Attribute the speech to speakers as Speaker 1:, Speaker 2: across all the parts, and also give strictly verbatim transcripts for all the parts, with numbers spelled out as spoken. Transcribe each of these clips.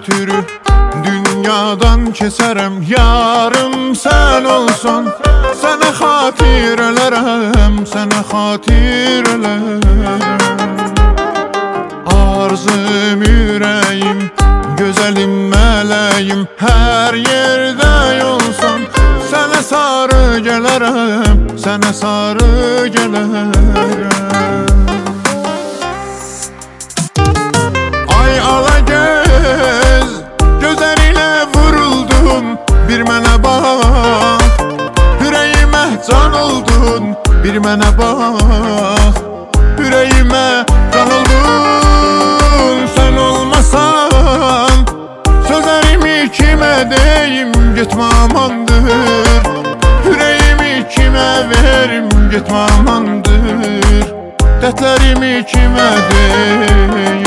Speaker 1: ötürü dünyadan keserəm. Yarım sen olsan, sənə xatirələrəm, sənə xatirələrəm. Arzum ürəyim, gözəlim mələyim, hər yerdə olsan, sənə sarı gələrəm, sənə sarı gələrəm. Ay ala göz, gözəlinə vuruldum, bir mənə bax, ürəyimə can oldun, bir mənə bax, ürəyimə can oldun. Sən olmasan, sözlərimi kimə deyim, getmə amandır, ürəyimi kimə verim, getmə amandır, dərdlərimi kimə deyim.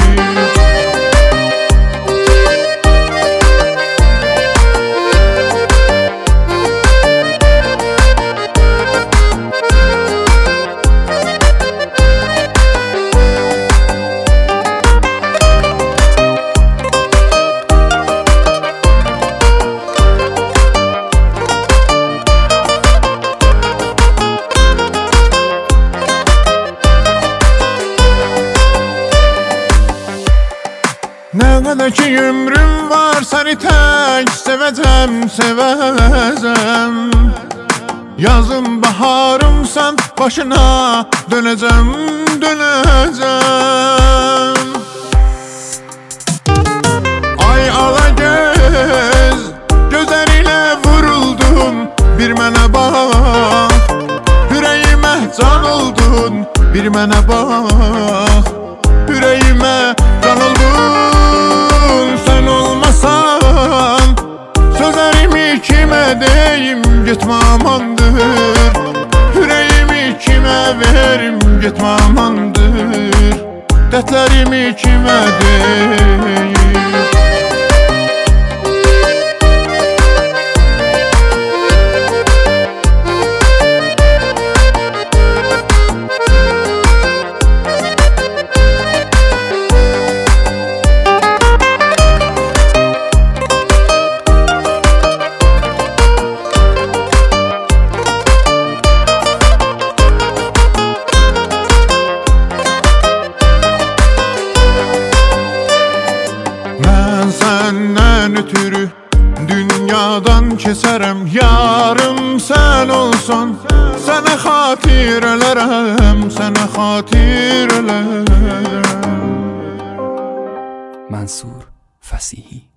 Speaker 1: Nə qədər ki ömrüm var, səni tək sevəcəm, sevəcəm. Yazım baharımsan, başına dönəcəm, dönəcəm. Ay ala göz, gözəlinə vuruldum, bir mənə bax, ürəyimə can oldun, bir mənə bax, ürəyimə can oldun. Sən olmasan, sözlərimi kimə deyim, getmə amandır, ürəyimi kimə verim, getmə amandır, dərdlərimi kimə deyim. Səndən ötürü dünyadan keserəm. Yarım sən olsan, sənə xatirələrəm, sənə xatirələrəm.
Speaker 2: منصور فسیحی